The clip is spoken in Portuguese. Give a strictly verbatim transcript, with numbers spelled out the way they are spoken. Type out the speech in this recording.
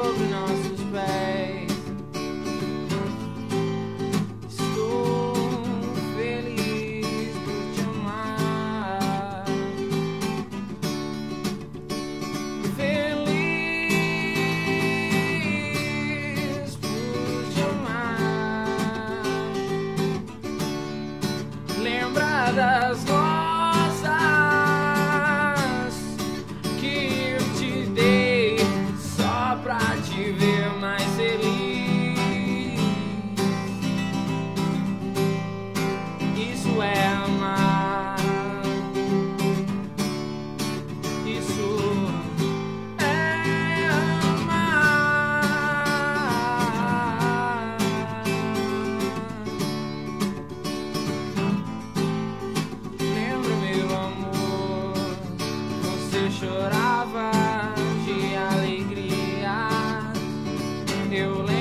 sobre nossos pés. Estou feliz por te amar. Feliz por te amar. Lembra das rosas que eu te dei só pra te ver mais feliz. Isso é amar. Isso é amar. Lembra, meu amor, você chorava de alegria. Eu